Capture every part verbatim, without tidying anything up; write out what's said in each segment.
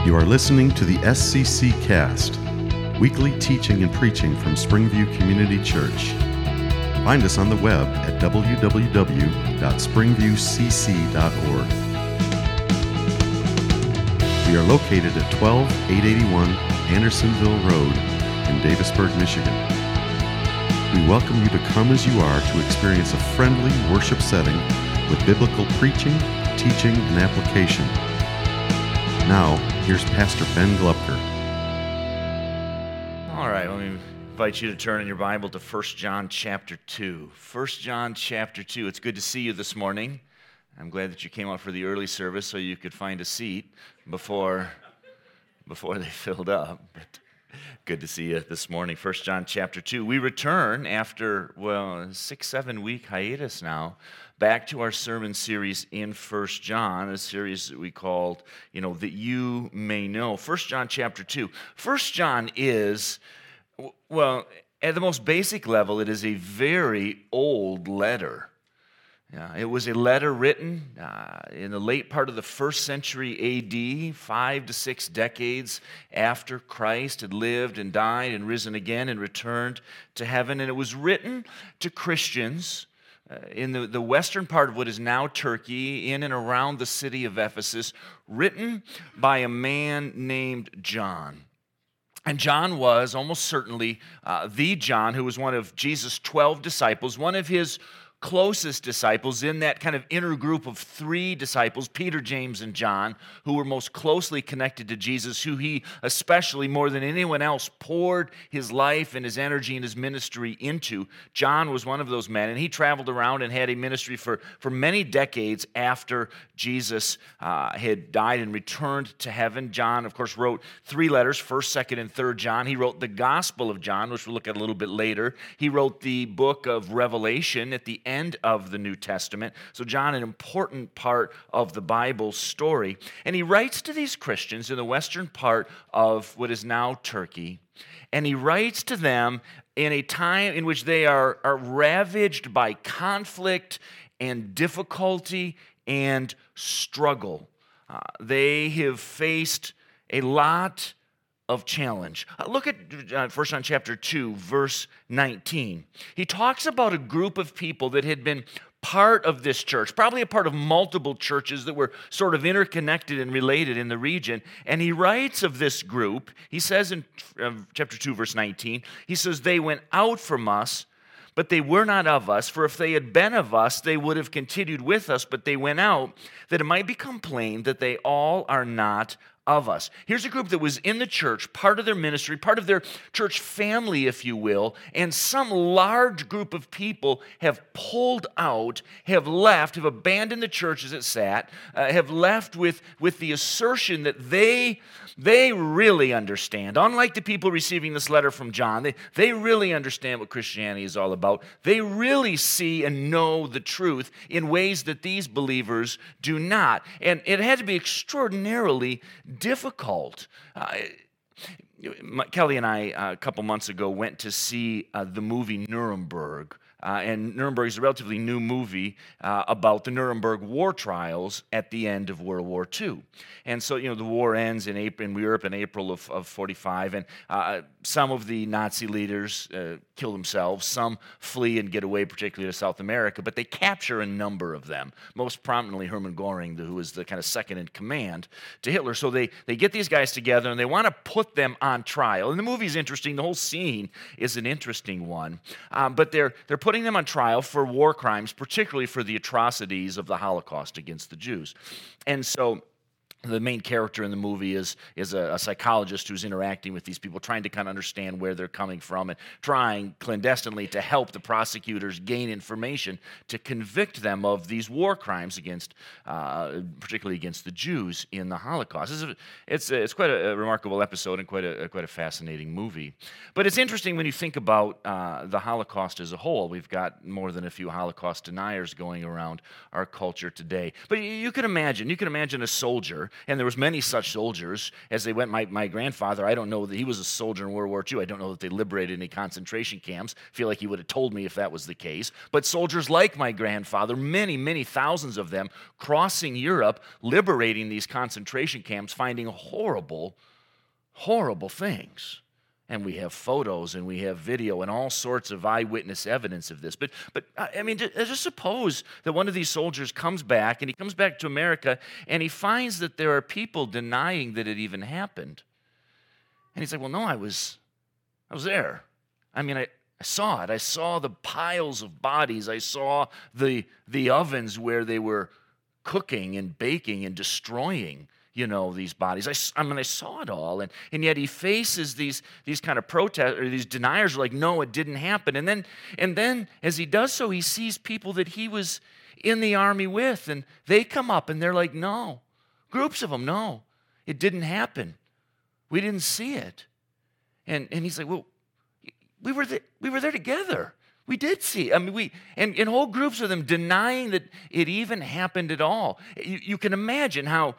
You are listening to the S C C Cast, weekly teaching and preaching from Springview Community Church. Find us on the web at w w w dot springview c c dot org. We are located at twelve eight eighty-one Andersonville Road in Davisburg, Michigan. We welcome you to come as you are to experience a friendly worship setting with biblical preaching, teaching, and application. Now, here's Pastor Ben Glupker. All right, let me invite you to turn in your Bible to First John chapter two. First John chapter two. It's good to see you this morning. I'm glad that you came out for the early service so you could find a seat before, before they filled up. But good to see you this morning. First John chapter two. We return after, well, a six, seven week hiatus now, back to our sermon series in First John, a series that we called, you know, That You May Know. First John chapter two. First John is, well, at the most basic level, it is a very old letter. Yeah, it was a letter written uh, in the late part of the first century A D, five to six decades after Christ had lived and died and risen again and returned to heaven. And it was written to Christians uh, in the, the western part of what is now Turkey, in and around the city of Ephesus, written by a man named John. And John was almost certainly uh, the John who was one of Jesus' twelve disciples, one of his closest disciples in that kind of inner group of three disciples, Peter, James, and John, who were most closely connected to Jesus, who he especially more than anyone else poured his life and his energy and his ministry into. John was one of those men, and he traveled around and had a ministry for, for many decades after Jesus uh, had died and returned to heaven. John, of course, wrote three letters, first, second, and third John. He wrote the Gospel of John, which we'll look at a little bit later. He wrote the book of Revelation at the end end of the New Testament. So John, an important part of the Bible story. And he writes to these Christians in the western part of what is now Turkey. And he writes to them in a time in which they are, are ravaged by conflict and difficulty and struggle. Uh, they have faced a lot of challenge. Uh, look at uh, First John chapter two, verse nineteen. He talks about a group of people that had been part of this church, probably a part of multiple churches that were sort of interconnected and related in the region. And he writes of this group, he says in uh, chapter two, verse nineteen, he says, "They went out from us, but they were not of us. For if they had been of us, they would have continued with us. But they went out, that it might become plain that they all are not of us." Here's a group that was in the church, part of their ministry, part of their church family, if you will, and some large group of people have pulled out, have left, have abandoned the church as it sat, uh, have left with, with the assertion that they, they really understand. Unlike the people receiving this letter from John, they, they really understand what Christianity is all about. They really see and know the truth in ways that these believers do not. And it had to be extraordinarily difficult. Uh, Kelly and I, uh, a couple months ago, went to see uh, the movie Nuremberg. Uh, and Nuremberg is a relatively new movie uh, about the Nuremberg war trials at the end of World War Two. And so, you know, the war ends in April, in Europe in April of, of forty-five, and uh, some of the Nazi leaders uh, kill themselves, some flee and get away, particularly to South America, but they capture a number of them, most prominently Hermann Göring, who is the kind of second in command to Hitler. So they, they get these guys together, and they want to put them on trial. And the movie's interesting. The whole scene is an interesting one. Um, but they're, they're putting them on trial for war crimes, particularly for the atrocities of the Holocaust against the Jews. And so the main character in the movie is, is a, a psychologist who's interacting with these people, trying to kind of understand where they're coming from and trying clandestinely to help the prosecutors gain information to convict them of these war crimes against, uh, particularly against the Jews in the Holocaust. It's, a, it's, a, it's quite a, a remarkable episode and quite a, quite a fascinating movie. But it's interesting when you think about uh, the Holocaust as a whole. We've got more than a few Holocaust deniers going around our culture today. But you, you can imagine, you can imagine a soldier and there was many such soldiers as they went. My, my grandfather, I don't know that he was a soldier in World War Two. I don't know that they liberated any concentration camps. I feel like he would have told me if that was the case. But soldiers like my grandfather, many, many thousands of them, crossing Europe, liberating these concentration camps, finding horrible, horrible things. And we have photos and we have video and all sorts of eyewitness evidence of this. But, but I mean, just suppose that one of these soldiers comes back, and he comes back to America, and he finds that there are people denying that it even happened. And he's like, well, no, I was, I was there. I mean, I, I saw it. I saw the piles of bodies. I saw the, the ovens where they were cooking and baking and destroying, you know, these bodies. I, I mean, I saw it all. And, and yet he faces these, these kind of protest, or these deniers are like, no, it didn't happen. And then, and then as he does so, he sees people that he was in the army with, and they come up and they're like, no. Groups of them, no, it didn't happen. We didn't see it. And, and he's like, well, we were, the, we were there together. We did see. I mean, we and, and whole groups of them denying that it even happened at all. You, you can imagine how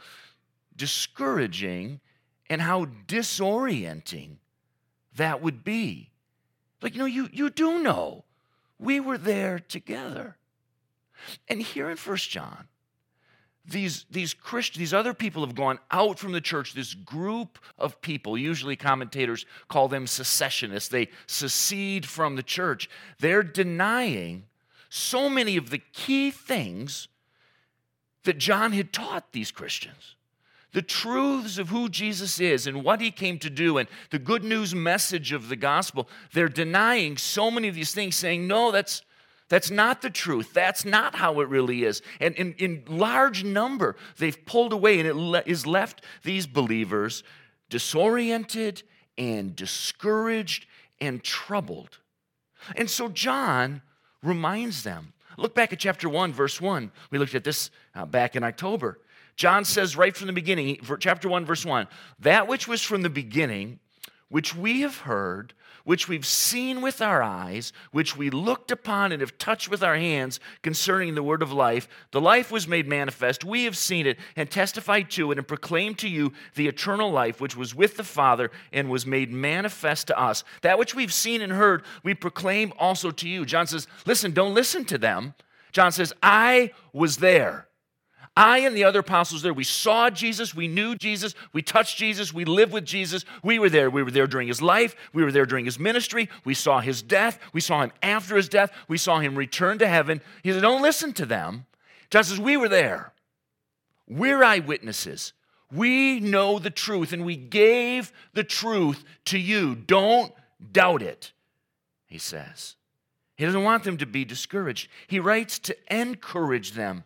discouraging and how disorienting that would be. Like, you know, you, you do know. We were there together. And here in First John, these, these Christians, these other people have gone out from the church, this group of people, usually commentators call them secessionists. They secede from the church. They're denying so many of the key things that John had taught these Christians. The truths of who Jesus is and what he came to do and the good news message of the gospel. They're denying so many of these things, saying, no, that's, that's not the truth. That's not how it really is. And in, in large number, they've pulled away, and it le- is left these believers disoriented and discouraged and troubled. And so John reminds them. Look back at chapter one, verse one. We looked at this uh, back in October. John says right from the beginning, chapter one, verse one, that which was from the beginning, which we have heard, which we've seen with our eyes, which we looked upon and have touched with our hands concerning the word of life. The life was made manifest. We have seen it and testified to it and proclaimed to you the eternal life which was with the Father and was made manifest to us. That which we've seen and heard, we proclaim also to you. John says, listen, don't listen to them. John says, I was there. I and the other apostles there, we saw Jesus, we knew Jesus, we touched Jesus, we lived with Jesus. We were there. We were there during his life. We were there during his ministry. We saw his death. We saw him after his death. We saw him return to heaven. He said, don't listen to them. John says, we were there. We're eyewitnesses. We know the truth, and we gave the truth to you. Don't doubt it, he says. He doesn't want them to be discouraged. He writes to encourage them.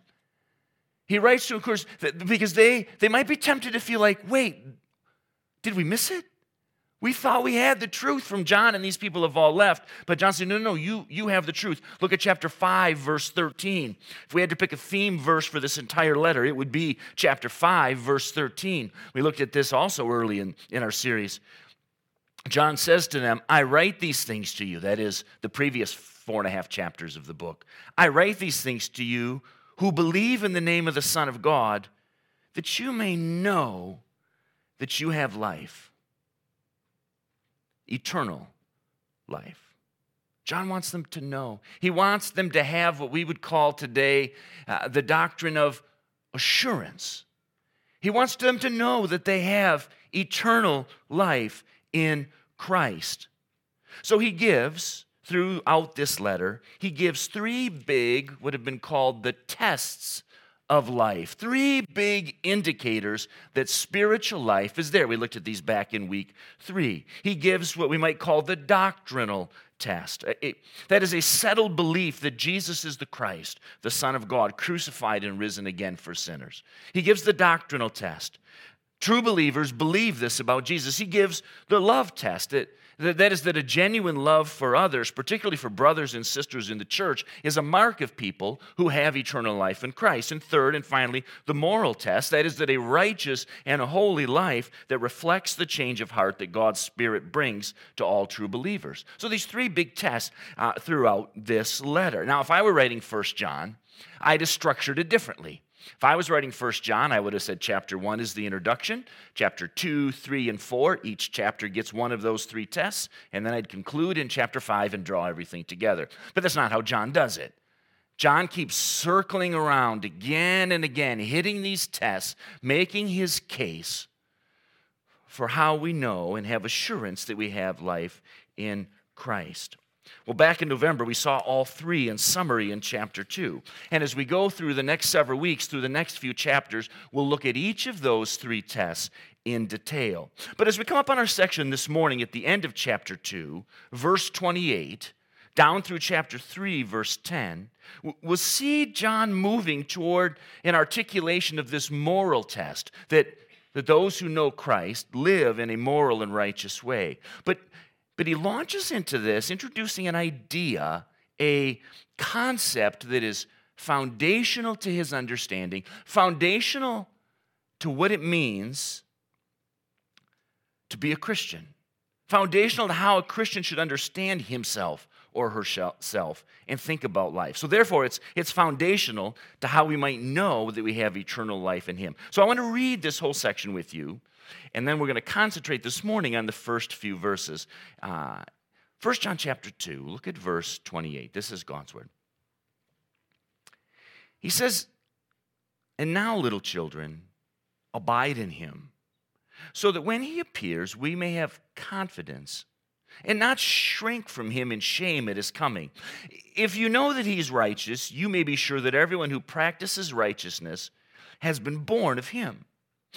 He writes to encourage, because they, they might be tempted to feel like, wait, did we miss it? We thought we had the truth from John, and these people have all left. But John said, no, no, no, you, you have the truth. Look at chapter five, verse thirteen. If we had to pick a theme verse for this entire letter, it would be chapter five, verse thirteen. We looked at this also early in, in our series. John says to them, I write these things to you. That is the previous four and a half chapters of the book. I write these things to you who believe in the name of the Son of God, that you may know that you have life, eternal life. John wants them to know. He wants them to have what we would call today uh, the doctrine of assurance. He wants them to know that they have eternal life in Christ. So he gives, throughout this letter, he gives three big, what have been called the tests of life. Three big indicators that spiritual life is there. We looked at these back in week three. He gives what we might call the doctrinal test. It, that is a settled belief that Jesus is the Christ, the Son of God, crucified and risen again for sinners. He gives the doctrinal test. True believers believe this about Jesus. He gives the love test. It, That is, that a genuine love for others, particularly for brothers and sisters in the church, is a mark of people who have eternal life in Christ. And third and finally, the moral test. That is, that a righteous and a holy life that reflects the change of heart that God's Spirit brings to all true believers. So these three big tests uh, throughout this letter. Now, if I were writing First John, I'd have structured it differently. If I was writing First John, I would have said chapter one is the introduction. Chapter two, three, and four, each chapter gets one of those three tests. And then I'd conclude in chapter five and draw everything together. But that's not how John does it. John keeps circling around again and again, hitting these tests, making his case for how we know and have assurance that we have life in Christ. Well, back in November, we saw all three in summary in chapter two. And as we go through the next several weeks, through the next few chapters, we'll look at each of those three tests in detail. But as we come up on our section this morning at the end of chapter two, verse twenty-eight, down through chapter three, verse ten, we'll see John moving toward an articulation of this moral test, that, that those who know Christ live in a moral and righteous way. But But he launches into this, introducing an idea, a concept that is foundational to his understanding, foundational to what it means to be a Christian, foundational to how a Christian should understand himself or herself and think about life. So therefore, it's, it's foundational to how we might know that we have eternal life in him. So I want to read this whole section with you. And then we're going to concentrate this morning on the first few verses. Uh, First John chapter two, look at verse twenty-eight. This is God's word. He says, "And now, little children, abide in him, so that when he appears, we may have confidence and not shrink from him in shame at his coming. If you know that he is righteous, you may be sure that everyone who practices righteousness has been born of him.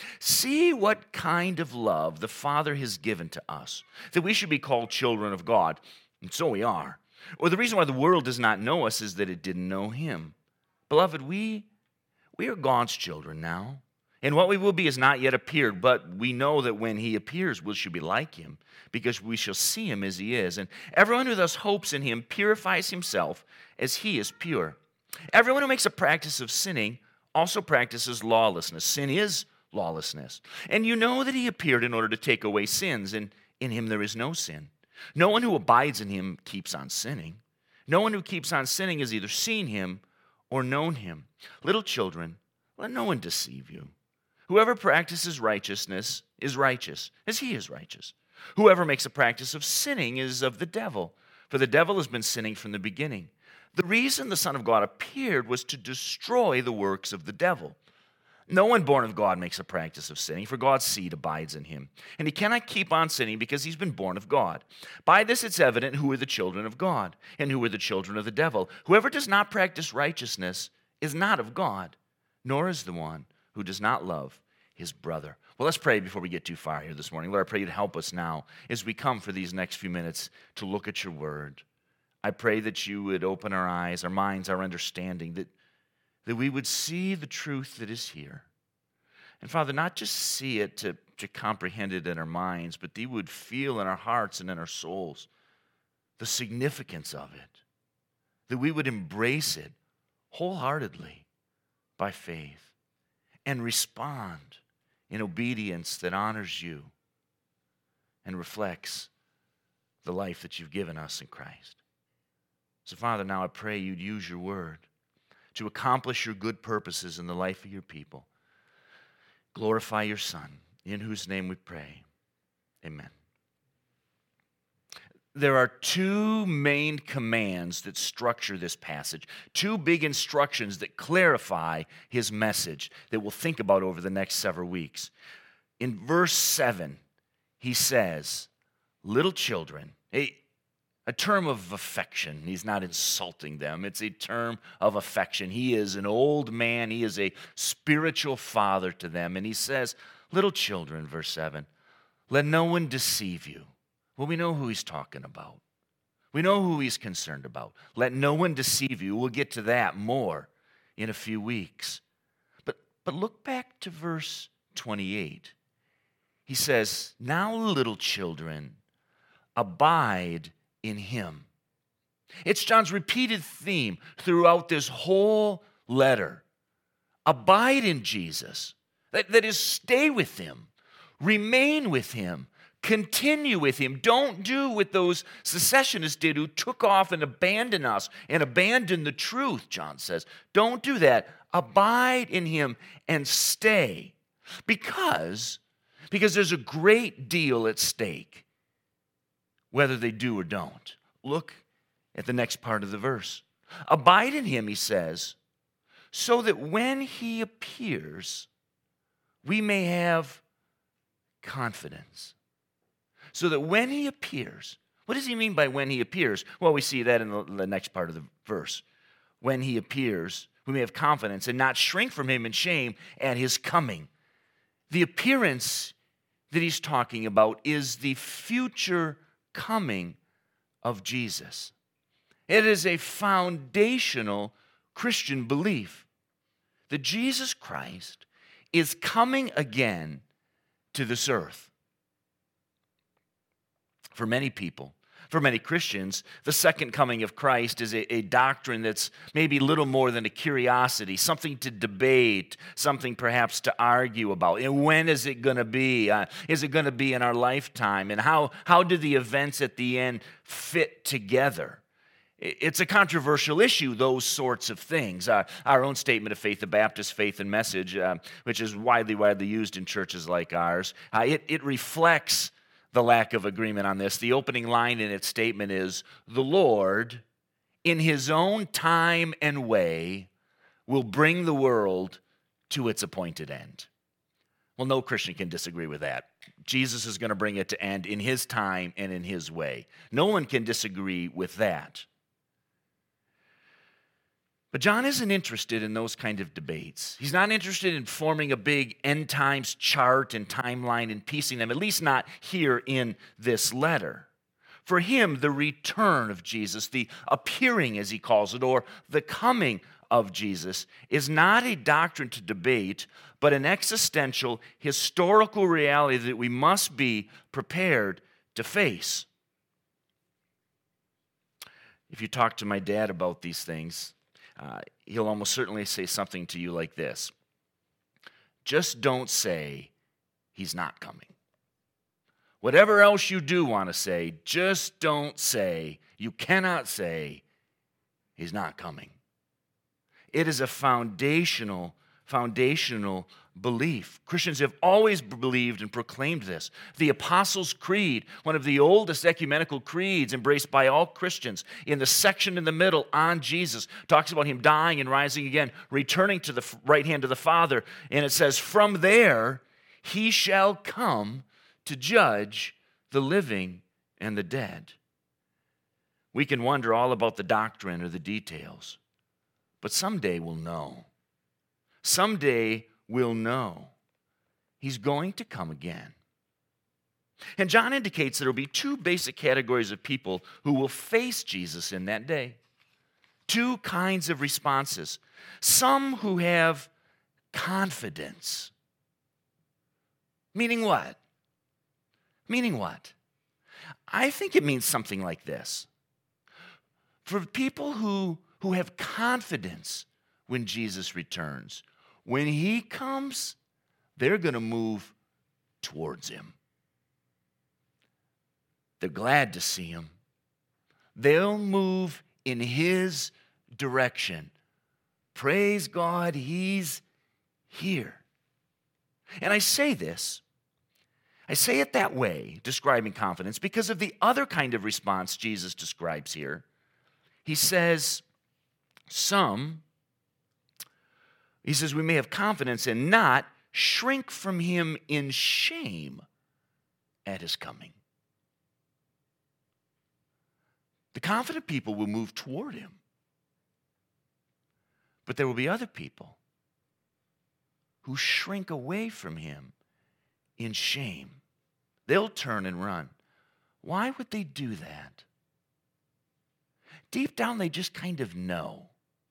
See what kind of love the Father has given to us, that we should be called children of God, and so we are. Or the reason why the world does not know us is that it didn't know him. Beloved, we, we are God's children now, and what we will be has not yet appeared, but we know that when he appears, we shall be like him, because we shall see him as he is. And everyone who thus hopes in him purifies himself as he is pure. Everyone who makes a practice of sinning also practices lawlessness. Sin is lawlessness. And you know that he appeared in order to take away sins, and in him there is no sin. No one who abides in him keeps on sinning. No one who keeps on sinning has either seen him or known him. Little children, let no one deceive you. Whoever practices righteousness is righteous, as he is righteous. Whoever makes a practice of sinning is of the devil, for the devil has been sinning from the beginning. The reason the Son of God appeared was to destroy the works of the devil. No one born of God makes a practice of sinning, for God's seed abides in him. And he cannot keep on sinning because he's been born of God. By this it's evident who are the children of God and who are the children of the devil. Whoever does not practice righteousness is not of God, nor is the one who does not love his brother. Well, let's pray before we get too far here this morning. Lord, I pray you to help us now as we come for these next few minutes to look at your word. I pray that you would open our eyes, our minds, our understanding, that that we would see the truth that is here. And Father, not just see it to, to comprehend it in our minds, but that we would feel in our hearts and in our souls the significance of it. That we would embrace it wholeheartedly by faith and respond in obedience that honors you and reflects the life that you've given us in Christ. So Father, now I pray you'd use your word to accomplish your good purposes in the life of your people. Glorify your Son, in whose name we pray. Amen. There are two main commands that structure this passage, two big instructions that clarify his message that we'll think about over the next several weeks. In verse seven, he says, little children, a, a term of affection. He's not insulting them. It's a term of affection. He is an old man. He is a spiritual father to them. And he says, little children, verse seven, let no one deceive you. Well, we know who he's talking about. We know who he's concerned about. Let no one deceive you. We'll get to that more in a few weeks. But, but look back to verse twenty-eight. He says, now little children, abide in him. It's John's repeated theme throughout this whole letter. Abide in Jesus. That, that is, stay with him. Remain with him. Continue with him. Don't do what those secessionists did who took off and abandoned us and abandoned the truth, John says. Don't do that. Abide in him and stay. Because, because there's a great deal at stake, whether they do or don't. Look at the next part of the verse. Abide in him, he says, so that when he appears, we may have confidence. So that when he appears, what does he mean by when he appears? Well, we see that in the, the next part of the verse. When he appears, we may have confidence and not shrink from him in shame at his coming. The appearance that he's talking about is the future coming of Jesus. It is a foundational Christian belief that Jesus Christ is coming again to this earth. For many people, for many Christians, the second coming of Christ is a, a doctrine that's maybe little more than a curiosity, something to debate, something perhaps to argue about. And when is it going to be? Uh, is it going to be in our lifetime? And how, how do the events at the end fit together? It's a controversial issue, those sorts of things. Uh, our own statement of faith, the Baptist Faith and Message, uh, which is widely, widely used in churches like ours, uh, it, it reflects the lack of agreement on this. The opening line in its statement is, the Lord, in his own time and way, will bring the world to its appointed end. Well, no Christian can disagree with that. Jesus is going to bring it to end in his time and in his way. No one can disagree with that. But John isn't interested in those kind of debates. He's not interested in forming a big end times chart and timeline and piecing them, at least not here in this letter. For him, the return of Jesus, the appearing as he calls it, or the coming of Jesus, is not a doctrine to debate, but an existential, historical reality that we must be prepared to face. If you talk to my dad about these things, Uh, he'll almost certainly say something to you like this. Just don't say he's not coming. Whatever else you do want to say, just don't say, you cannot say he's not coming. It is a foundational, foundational belief. Christians have always believed and proclaimed this. The Apostles' Creed, one of the oldest ecumenical creeds embraced by all Christians, in the section in the middle on Jesus, talks about him dying and rising again, returning to the right hand of the Father, and it says, from there he shall come to judge the living and the dead. We can wonder all about the doctrine or the details, but someday we'll know. Someday we'll know he's going to come again. And John indicates there will be two basic categories of people who will face Jesus in that day. Two kinds of responses. Some who have confidence. Meaning what? Meaning what? I think it means something like this. For people who, who have confidence when Jesus returns, when he comes, they're going to move towards him. They're glad to see him. They'll move in his direction. Praise God, he's here. And I say this, I say it that way, describing confidence, because of the other kind of response Jesus describes here. He says, some, he says, we may have confidence and not shrink from him in shame at his coming. The confident people will move toward him. But there will be other people who shrink away from him in shame. They'll turn and run. Why would they do that? Deep down, they just kind of know.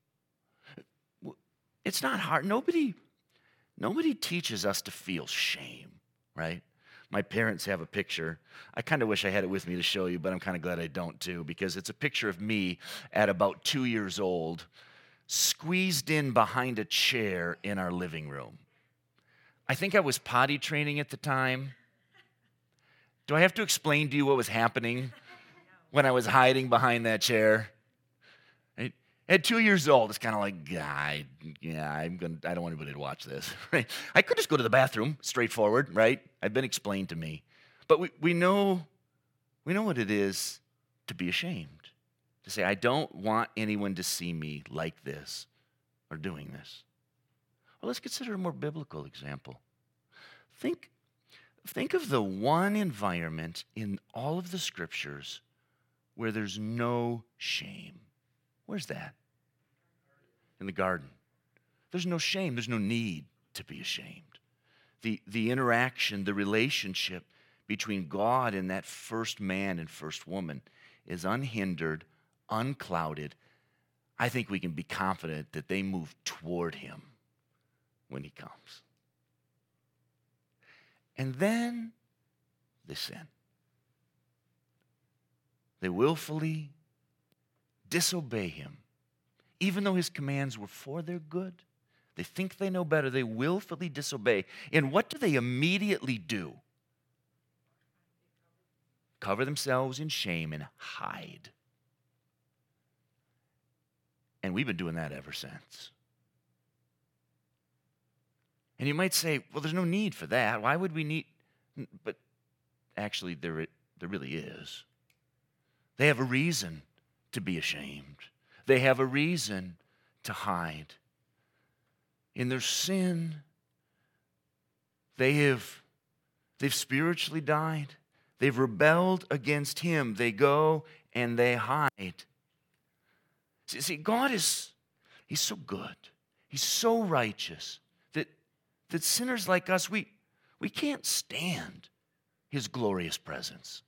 It's not hard. Nobody, nobody teaches us to feel shame, right? My parents have a picture. I kind of wish I had it with me to show you, but I'm kind of glad I don't too, because it's a picture of me at about two years old, squeezed in behind a chair in our living room. I think I was potty training at the time. Do I have to explain to you what was happening when I was hiding behind that chair? Right? At two years old, it's kind of like, God, yeah, I'm gonna, I don't want anybody to watch this. Right? I could just go to the bathroom, straightforward, right? I've been explained to me. But we, we know we know what it is to be ashamed. To say, I don't want anyone to see me like this or doing this. Well, let's consider a more biblical example. Think, think of the one environment in all of the scriptures where there's no shame. Where's that? In the garden. There's no shame. There's no need to be ashamed. The, the interaction, the relationship between God and that first man and first woman is unhindered, unclouded. I think we can be confident that they move toward him when he comes. And then they sin. They willfully disobey him. Even though his commands were for their good, they think they know better. They willfully disobey. And what do they immediately do? Cover themselves in shame and hide. And we've been doing that ever since. And you might say, well, there's no need for that. Why would we need? But actually, there, there really is. They have a reason to be ashamed. They have a reason to hide. In their sin, they have they've spiritually died. They've rebelled against him. They go and they hide. See, see, God is, he's so good. He's so righteous that, that sinners like us, we, we can't stand his glorious presence.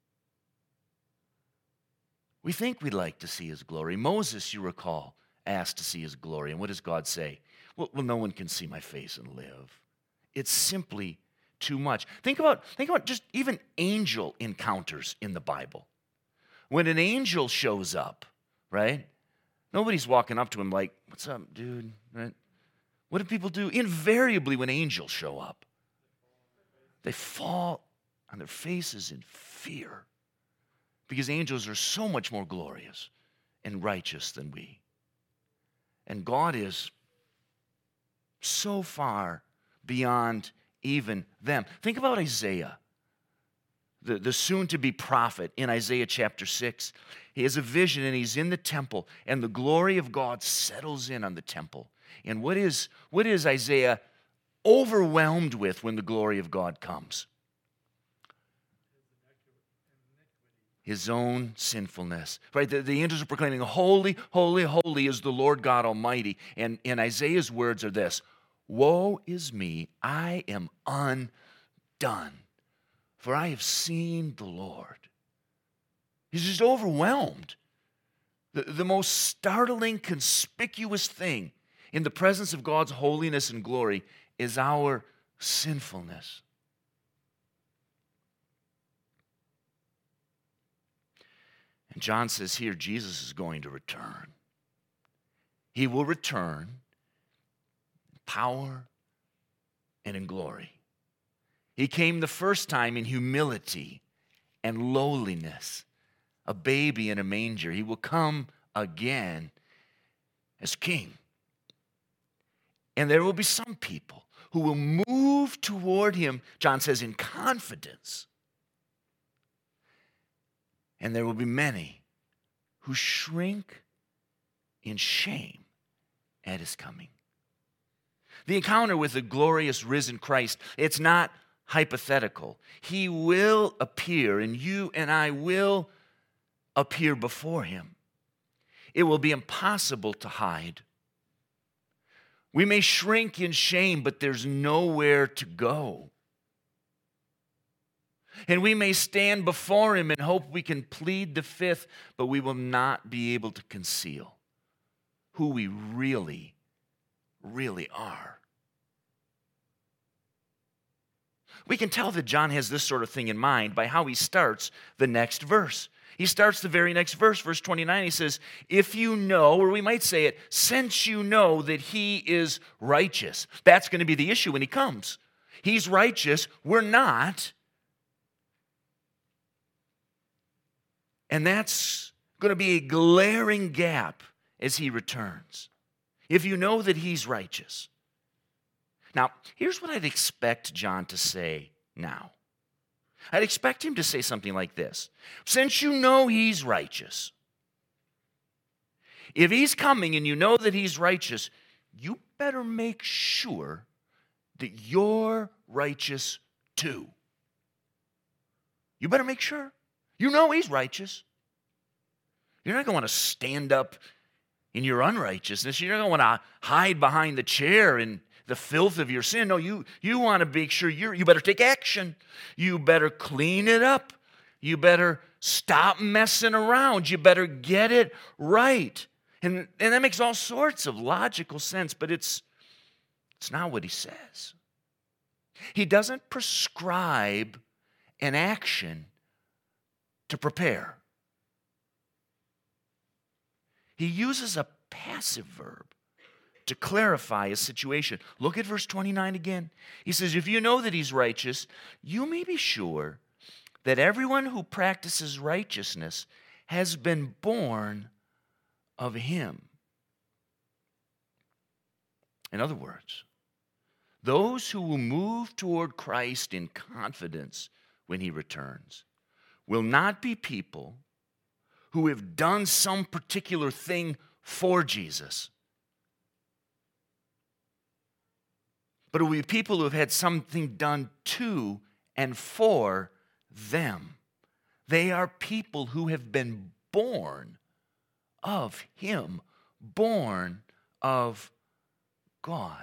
We think we'd like to see his glory. Moses, you recall, asked to see his glory. And what does God say? Well, well, no one can see my face and live. It's simply too much. Think about, think about just even angel encounters in the Bible. When an angel shows up, right? Nobody's walking up to him like, what's up, dude? Right? What do people do? Invariably, when angels show up, they fall on their faces in fear. Because angels are so much more glorious and righteous than we. And God is so far beyond even them. Think about Isaiah, the, the soon-to-be prophet in Isaiah chapter six. He has a vision and he's in the temple and the glory of God settles in on the temple. And what is, what is Isaiah overwhelmed with when the glory of God comes? His own sinfulness, right? The, the angels are proclaiming, holy, holy, holy is the Lord God Almighty. And, and Isaiah's words are this: woe is me, I am undone, for I have seen the Lord. He's just overwhelmed. The, the most startling, conspicuous thing in the presence of God's holiness and glory is our sinfulness. And John says here, Jesus is going to return. He will return in power and in glory. He came the first time in humility and lowliness, a baby in a manger. He will come again as king. And there will be some people who will move toward him, John says, in confidence. And there will be many who shrink in shame at his coming. The encounter with the glorious risen Christ, it's not hypothetical. He will appear, and you and I will appear before him. It will be impossible to hide. We may shrink in shame, but there's nowhere to go. And we may stand before him and hope we can plead the fifth, but we will not be able to conceal who we really, really are. We can tell that John has this sort of thing in mind by how he starts the next verse. He starts the very next verse, verse twenty-nine. He says, if you know, or we might say it, since you know that he is righteous. That's going to be the issue when he comes. He's righteous. We're not. And that's going to be a glaring gap as he returns, if you know that he's righteous. Now, here's what I'd expect John to say now. I'd expect him to say something like this. Since you know he's righteous, if he's coming and you know that he's righteous, you better make sure that you're righteous too. You better make sure. You know he's righteous. You're not going to want to stand up in your unrighteousness. You're not going to want to hide behind the chair in the filth of your sin. No, you, you want to make sure you're, you better take action. You better clean it up. You better stop messing around. You better get it right. And, and that makes all sorts of logical sense, but it's, it's not what he says. He doesn't prescribe an action to prepare. He uses a passive verb to clarify a situation. Look at verse twenty-nine again. He says, if you know that he's righteous, you may be sure that everyone who practices righteousness has been born of him. In other words, those who will move toward Christ in confidence when he returns will not be people who have done some particular thing for Jesus, but it will be people who have had something done to and for them. They are people who have been born of him, born of God.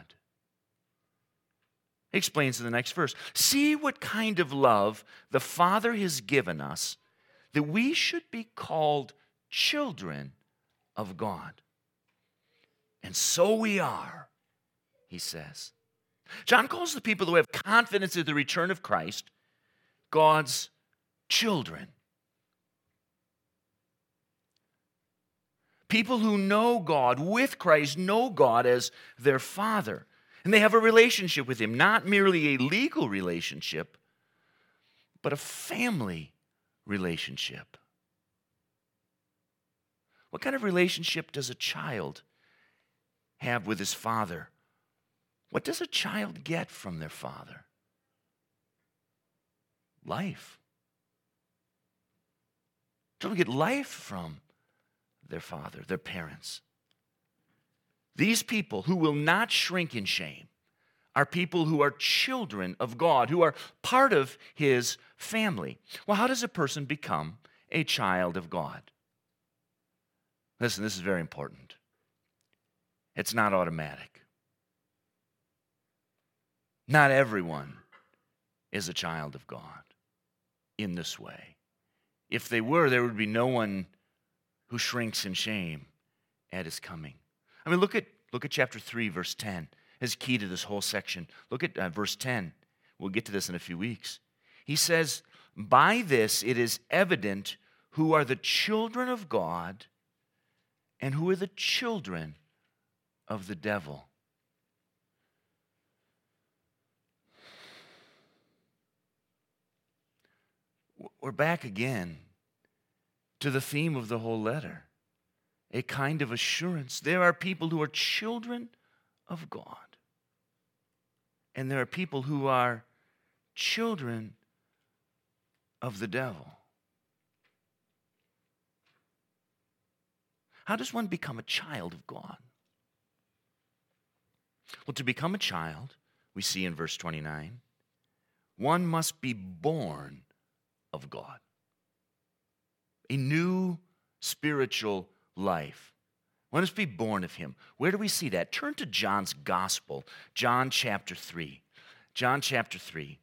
He explains in the next verse, see what kind of love the Father has given us, that we should be called children of God. And so we are, he says. John calls the people who have confidence in the return of Christ God's children. People who know God with Christ know God as their Father. And they have a relationship with him, not merely a legal relationship, but a family relationship. What kind of relationship does a child have with his father? What does a child get from their father? Life. Children get life from their father, their parents. These people who will not shrink in shame are people who are children of God, who are part of his family. Well, how does a person become a child of God? Listen, this is very important. It's not automatic. Not everyone is a child of God in this way. If they were, there would be no one who shrinks in shame at his coming. I mean, look at look at chapter three, verse ten. Is key to this whole section. Look at uh, verse ten. We'll get to this in a few weeks. He says, by this it is evident who are the children of God and who are the children of the devil. We're back again to the theme of the whole letter. A kind of assurance. There are people who are children of God. And there are people who are children of the devil. How does one become a child of God? Well, to become a child, we see in verse twenty-nine, one must be born of God. A new spiritual life. One must be born of him. Where do we see that? Turn to John's Gospel, John chapter three. John chapter three.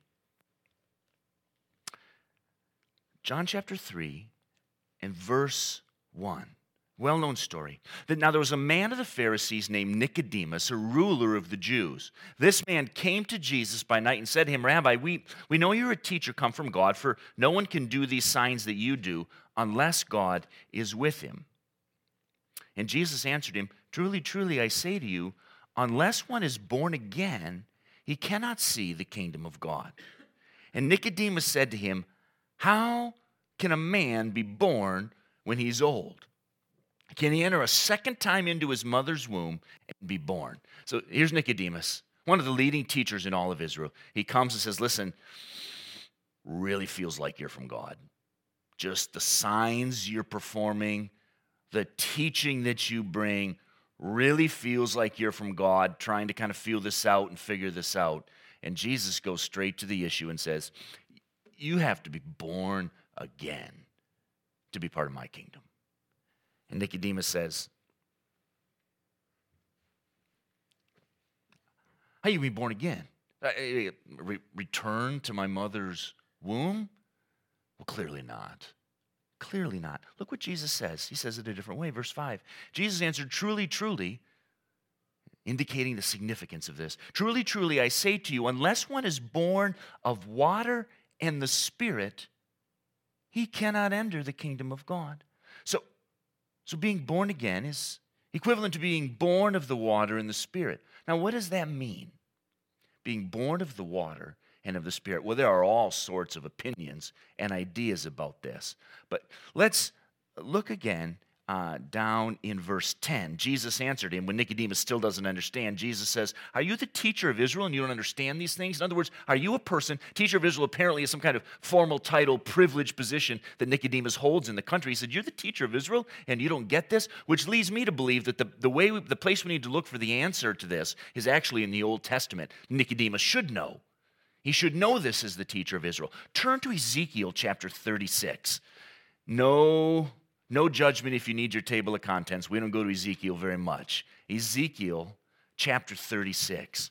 John chapter three and verse one. Well-known story. That now there was a man of the Pharisees named Nicodemus, a ruler of the Jews. This man came to Jesus by night and said to him, Rabbi, we, we know you're a teacher come from God, for no one can do these signs that you do unless God is with him. And Jesus answered him, truly, truly, I say to you, unless one is born again, he cannot see the kingdom of God. And Nicodemus said to him, how can a man be born when he's old? Can he enter a second time into his mother's womb and be born? So here's Nicodemus, one of the leading teachers in all of Israel. He comes and says, listen, really feels like you're from God. Just the signs you're performing, the teaching that you bring, really feels like you're from God, trying to kind of feel this out and figure this out. And Jesus goes straight to the issue and says, you have to be born again to be part of my kingdom. And Nicodemus says, how you be born again? Re- return to my mother's womb? Well, clearly not. Clearly not. Look what Jesus says. He says it a different way. Verse five. Jesus answered, truly, truly, indicating the significance of this. Truly, truly, I say to you, unless one is born of water and the Spirit, he cannot enter the kingdom of God. So, so being born again is equivalent to being born of the water and the Spirit. Now, what does that mean? Being born of the water and of the Spirit. Well, there are all sorts of opinions and ideas about this. But let's look again uh, down in verse ten. Jesus answered him when Nicodemus still doesn't understand. Jesus says, are you the teacher of Israel and you don't understand these things? In other words, are you a person, teacher of Israel apparently is some kind of formal title, privileged position that Nicodemus holds in the country. He said, you're the teacher of Israel and you don't get this? Which leads me to believe that the, the way, we, the place we need to look for the answer to this is actually in the Old Testament. Nicodemus should know. He should know this as the teacher of Israel. Turn to Ezekiel chapter thirty-six. No, no judgment if you need your table of contents. We don't go to Ezekiel very much. Ezekiel chapter thirty-six.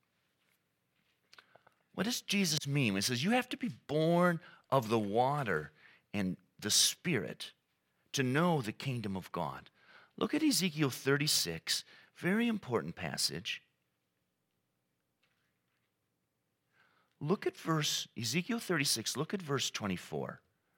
What does Jesus mean? He says you have to be born of the water and the Spirit to know the kingdom of God. Look at Ezekiel thirty-six, very important passage. Look at verse, Ezekiel thirty-six, look at verse twenty-four.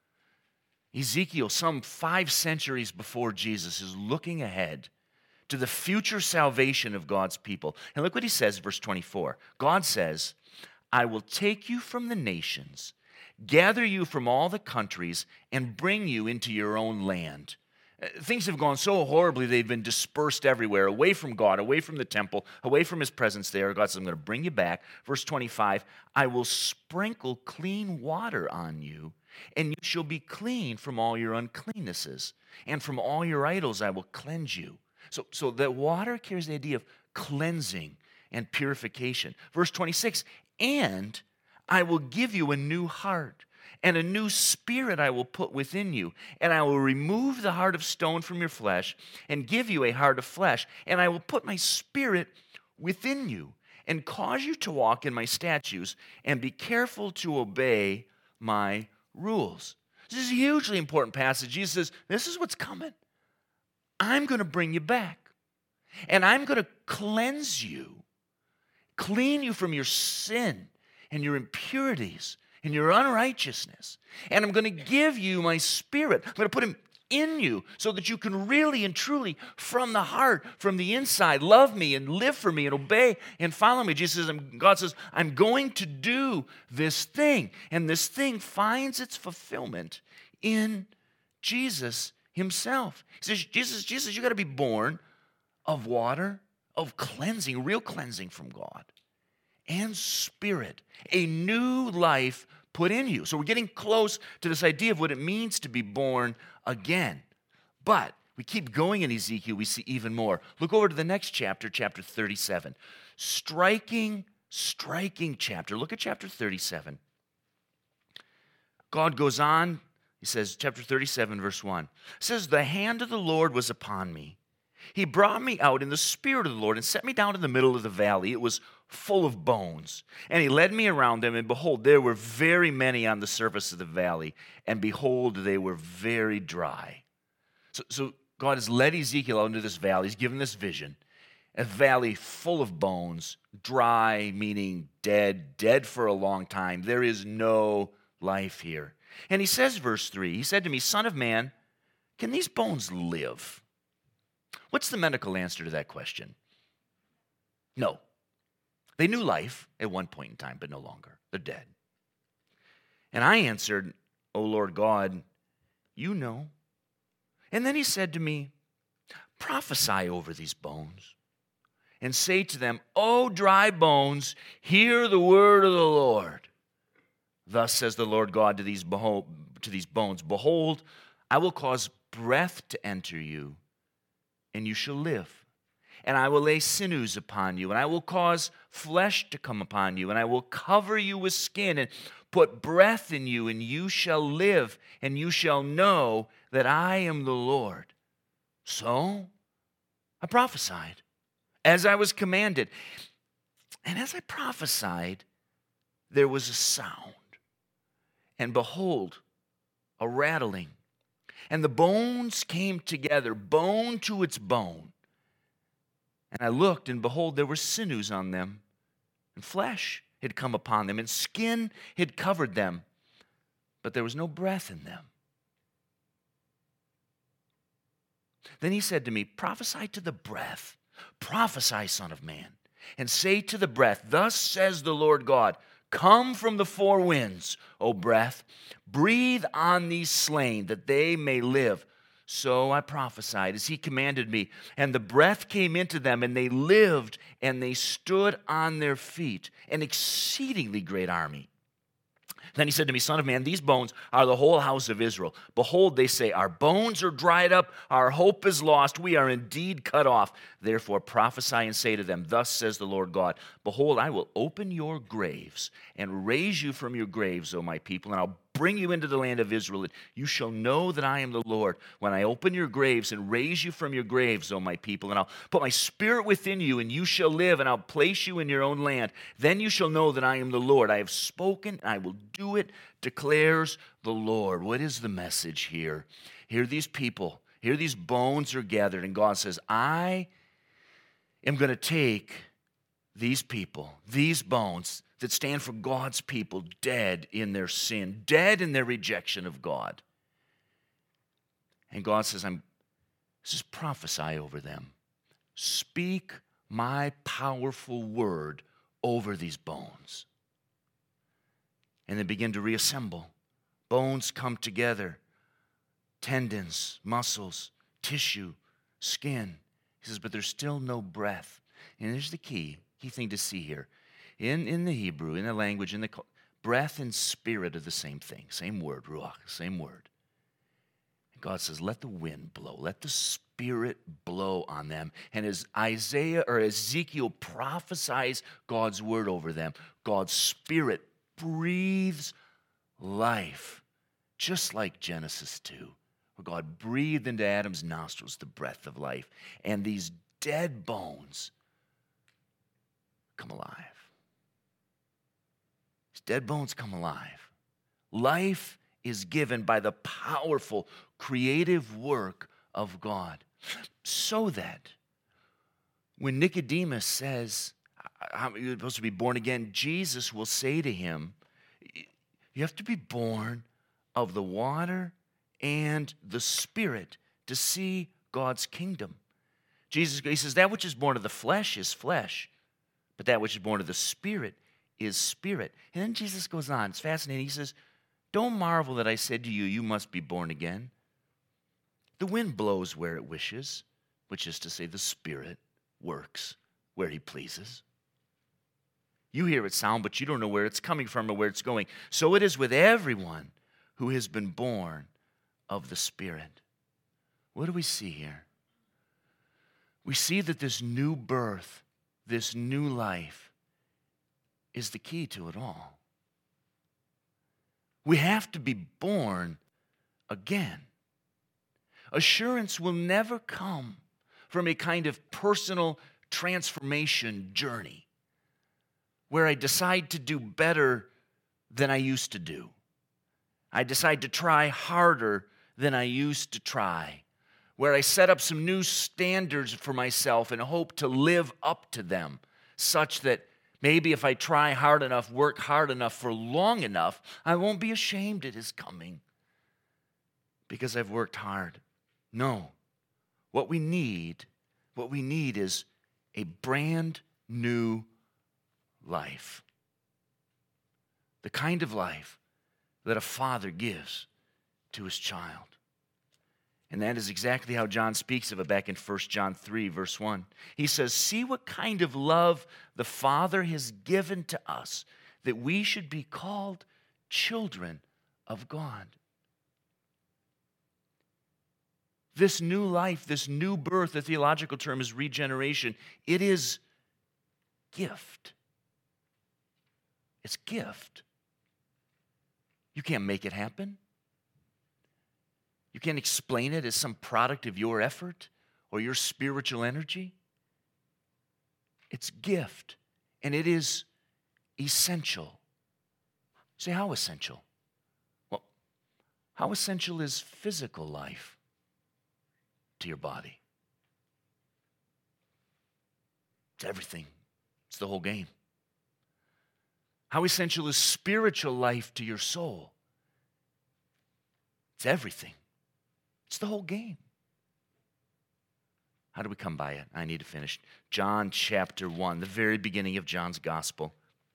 Ezekiel, some five centuries before Jesus, is looking ahead to the future salvation of God's people. And look what he says, verse twenty-four. God says, I will take you from the nations, gather you from all the countries, and bring you into your own land. Things have gone so horribly, they've been dispersed everywhere, away from God, away from the temple, away from his presence there. God says, I'm going to bring you back. Verse twenty-five, I will sprinkle clean water on you, and you shall be clean from all your uncleannesses, and from all your idols I will cleanse you. So, so that water carries the idea of cleansing and purification. Verse twenty-six, and I will give you a new heart, and a new spirit I will put within you, and I will remove the heart of stone from your flesh and give you a heart of flesh, and I will put my spirit within you and cause you to walk in my statutes and be careful to obey my rules. This is a hugely important passage. Jesus says, this is what's coming. I'm going to bring you back, and I'm going to cleanse you, clean you from your sin and your impurities and your unrighteousness. And I'm going to give you my spirit. I'm going to put him in you so that you can really and truly, from the heart, from the inside, love me and live for me and obey and follow me. Jesus says, God says, I'm going to do this thing. And this thing finds its fulfillment in Jesus himself. He says, Jesus, Jesus, you got to be born of water, of cleansing, real cleansing from God, and spirit, a new life put in you. So we're getting close to this idea of what it means to be born again. But we keep going in Ezekiel, we see even more. Look over to the next chapter, chapter thirty-seven. Striking, striking chapter. Look at chapter thirty-seven. God goes on, he says, chapter thirty-seven, verse one. It says, the hand of the Lord was upon me. He brought me out in the spirit of the Lord and set me down in the middle of the valley. It was full of bones. And he led me around them, and behold, there were very many on the surface of the valley, and behold, they were very dry. So, so God has led Ezekiel out into this valley. He's given this vision. A valley full of bones, dry, meaning dead, dead for a long time. There is no life here. And he says, verse three, he said to me, Son of man, can these bones live? What's the medical answer to that question? No. They knew life at one point in time, but no longer. They're dead. And I answered, O Lord God, You know. And then he said to me, prophesy over these bones and say to them, O dry bones, hear the word of the Lord. Thus says the Lord God to these, behold, to these bones, behold, I will cause breath to enter you, and you shall live. And I will lay sinews upon you, and I will cause flesh to come upon you, and I will cover you with skin, and put breath in you, and you shall live, and you shall know that I am the Lord. So I prophesied, as I was commanded. And as I prophesied, there was a sound, and behold, a rattling. And the bones came together, bone to its bone. And I looked, and behold, there were sinews on them, and flesh had come upon them, and skin had covered them, but there was no breath in them. Then he said to me, prophesy to the breath, prophesy, Son of Man, and say to the breath, thus says the Lord God, come from the four winds, O breath, breathe on these slain, that they may live. So I prophesied as he commanded me, and the breath came into them, and they lived, and they stood on their feet, an exceedingly great army. Then he said to me, Son of man, these bones are the whole house of Israel. Behold, they say, our bones are dried up, our hope is lost, we are indeed cut off. Therefore prophesy and say to them, thus says the Lord God, behold, I will open your graves and raise you from your graves, O my people, and I'll bring you into the land of Israel, and you shall know that I am the Lord when I open your graves and raise you from your graves, O my people, and I'll put my spirit within you, and you shall live, and I'll place you in your own land. Then you shall know that I am the Lord. I have spoken, and I will do it, declares the Lord. What is the message here? Here these people, here these bones are gathered, and God says, I am going to take these people, these bones that stand for God's people, dead in their sin, dead in their rejection of God. And God says, I'm just prophesy over them. Speak my powerful word over these bones. And they begin to reassemble. Bones come together. Tendons, muscles, tissue, skin. He says, but there's still no breath. And here's the key, key thing to see here. In, in the Hebrew, in the language, in the breath and spirit are the same thing. Same word, ruach, same word. And God says, let the wind blow. Let the spirit blow on them. And as Isaiah or Ezekiel prophesies God's word over them, God's spirit breathes life. Just like Genesis two, where God breathed into Adam's nostrils the breath of life. And these dead bones come alive. Dead bones come alive. Life is given by the powerful, creative work of God. So that when Nicodemus says, you're supposed to be born again, Jesus will say to him, you have to be born of the water and the Spirit to see God's kingdom. Jesus, he says, that which is born of the flesh is flesh, but that which is born of the Spirit is spirit. And then Jesus goes on. It's fascinating. He says, don't marvel that I said to you, you must be born again. The wind blows where it wishes, which is to say the Spirit works where he pleases. You hear its sound, but you don't know where it's coming from or where it's going. So it is with everyone who has been born of the Spirit. What do we see here? We see that this new birth, this new life, is the key to it all. We have to be born again. Assurance will never come from a kind of personal transformation journey where I decide to do better than I used to do. I decide to try harder than I used to try, where I set up some new standards for myself and hope to live up to them, such that maybe if I try hard enough, work hard enough for long enough, I won't be ashamed it is coming because I've worked hard. No. What we need, what we need is a brand new life. The kind of life that a father gives to his child. And that is exactly how John speaks of it back in First John three, verse one. He says, "See what kind of love the Father has given to us, that we should be called children of God." This new life, this new birth, the theological term is regeneration. It is gift. It's gift. You can't make it happen. You can't explain it as some product of your effort or your spiritual energy. It's gift, and it is essential. Say, how essential? Well, how essential is physical life to your body? It's everything. It's the whole game. How essential is spiritual life to your soul? It's everything. It's the whole game. How do we come by it? I need to finish. John chapter one, the very beginning of John's gospel.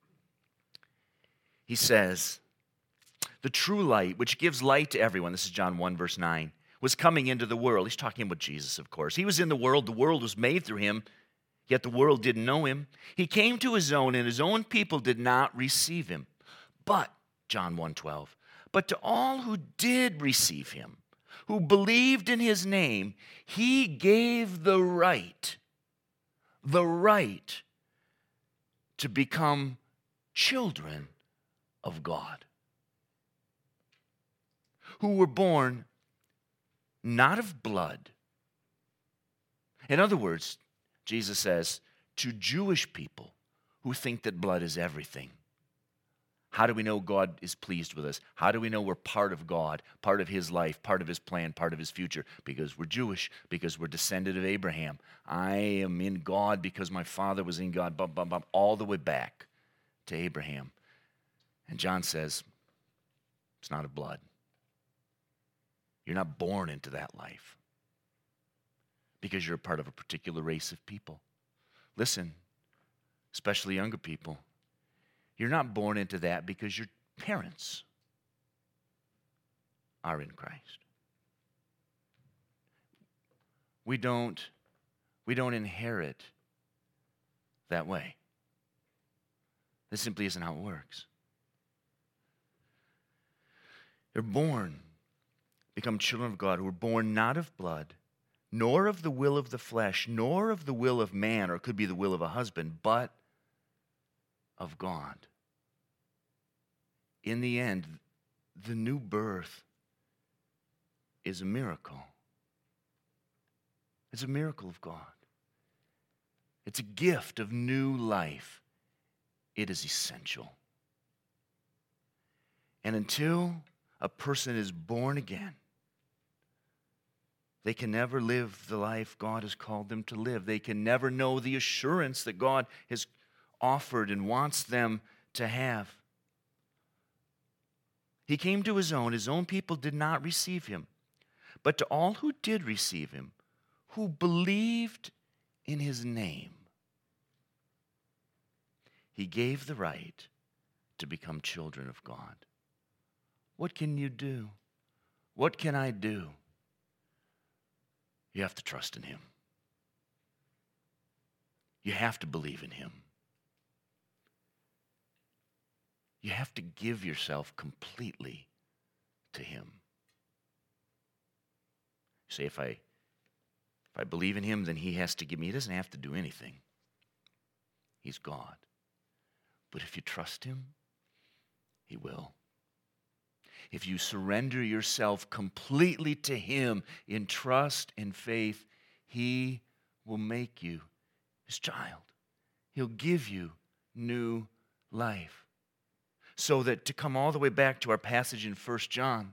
He says, "The true light, which gives light to everyone," this is John one, verse nine, "was coming into the world." He's talking about Jesus, of course. "He was in the world. The world was made through him, yet the world didn't know him. He came to his own, and his own people did not receive him. But," John one twelve, "but to all who did receive him, who believed in his name, he gave the right, the right to become children of God, who were born not of blood." In other words, Jesus says to Jewish people who think that blood is everything, how do we know God is pleased with us? How do we know we're part of God, part of his life, part of his plan, part of his future? Because we're Jewish, because we're descended of Abraham. I am in God because my father was in God, bum, bum, bum, all the way back to Abraham. And John says, it's not of blood. You're not born into that life because you're a part of a particular race of people. Listen, especially younger people, you're not born into that because your parents are in Christ. We don't, we don't inherit that way. This simply isn't how it works. They're born, become children of God, who were born not of blood, nor of the will of the flesh, nor of the will of man, or it could be the will of a husband, but of God. In the end, the new birth is a miracle. It's a miracle of God. It's a gift of new life. It is essential. And until a person is born again, they can never live the life God has called them to live. They can never know the assurance that God has offered and wants them to have. He came to his own. His own people did not receive him. But to all who did receive him, who believed in his name, he gave the right to become children of God. What can you do? What can I do? You have to trust in him. You have to believe in him. You have to give yourself completely to him. Say, if I if I believe in him, then he has to give me. He doesn't have to do anything. He's God. But if you trust him, he will. If you surrender yourself completely to him in trust and faith, he will make you his child. He'll give you new life. So that, to come all the way back to our passage in First John,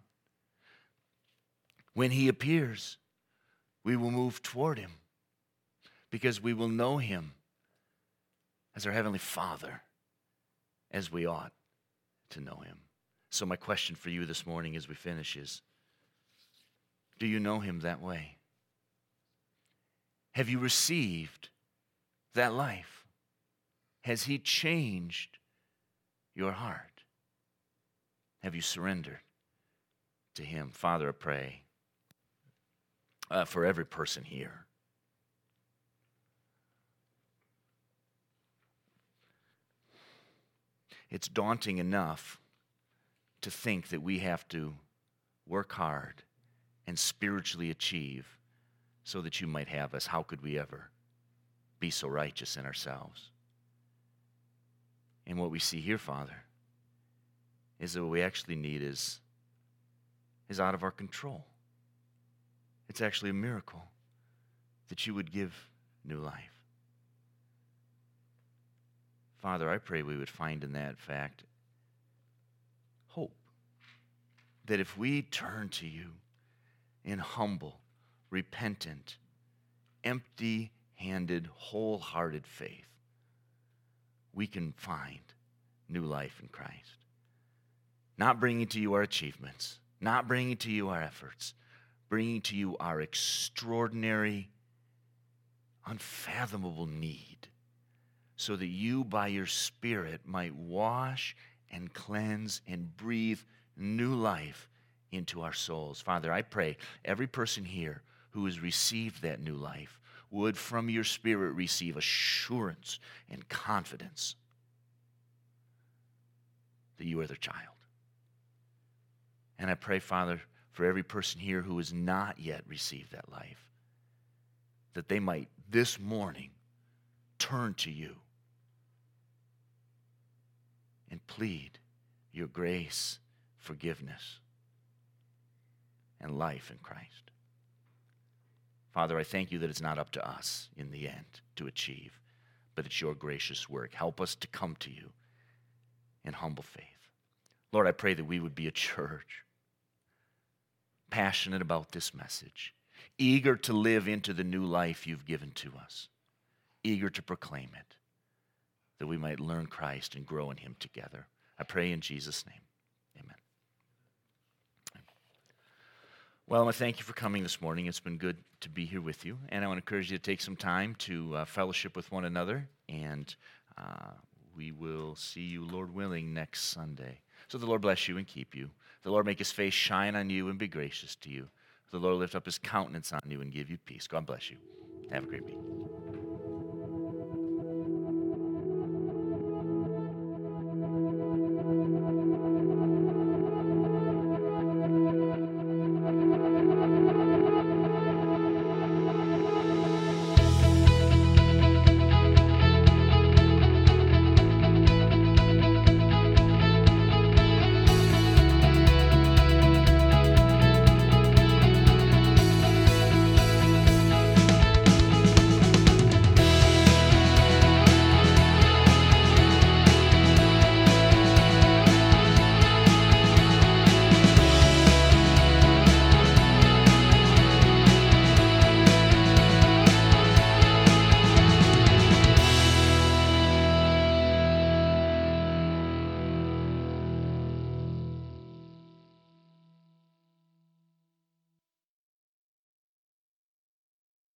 when he appears, we will move toward him because we will know him as our Heavenly Father, as we ought to know him. So my question for you this morning as we finish is, do you know him that way? Have you received that life? Has he changed your heart? Have you surrendered to him? Father, I pray uh, for every person here. It's daunting enough to think that we have to work hard and spiritually achieve so that you might have us. How could we ever be so righteous in ourselves? And what we see here, Father, is that what we actually need is, is out of our control. It's actually a miracle that you would give new life. Father, I pray we would find in that fact hope. That if we turn to you in humble, repentant, empty-handed, wholehearted faith, we can find new life in Christ. Not bringing to you our achievements, not bringing to you our efforts, bringing to you our extraordinary, unfathomable need, so that you, by your Spirit, might wash and cleanse and breathe new life into our souls. Father, I pray every person here who has received that new life would, from your Spirit, receive assurance and confidence that you are their child. And I pray, Father, for every person here who has not yet received that life, that they might this morning turn to you and plead your grace, forgiveness, and life in Christ. Father, I thank you that it's not up to us in the end to achieve, but it's your gracious work. Help us to come to you in humble faith. Lord, I pray that we would be a church passionate about this message, eager to live into the new life you've given to us, eager to proclaim it, that we might learn Christ and grow in him together. I pray in Jesus' name. Amen. Well, I want to thank you for coming this morning. It's been good to be here with you. And I want to encourage you to take some time to uh, fellowship with one another. And uh, we will see you, Lord willing, next Sunday. So the Lord bless you and keep you. The Lord make his face shine on you and be gracious to you. The Lord lift up his countenance on you and give you peace. God bless you. Have a great week.